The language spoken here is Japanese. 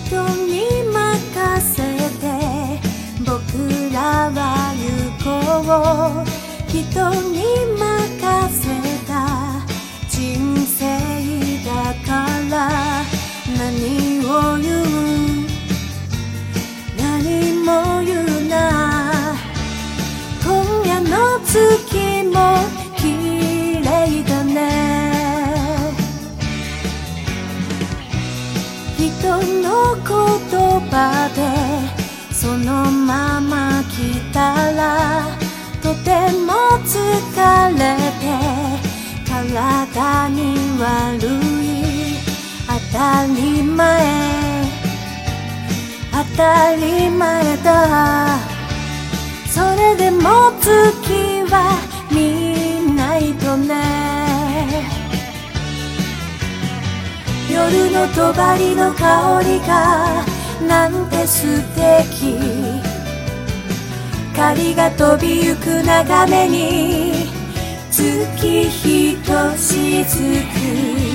人に任せて僕らは行こう。人に任せた人生だから何を言う、何も言うな。今夜の月も綺麗だね。人の言葉でそのまま来たらとても疲れて体に悪い。当たり前、当たり前だ。それでも月は見ないとね。夜の帳の香りがなんて素敵。光が飛びゆく眺めに月ひとしずく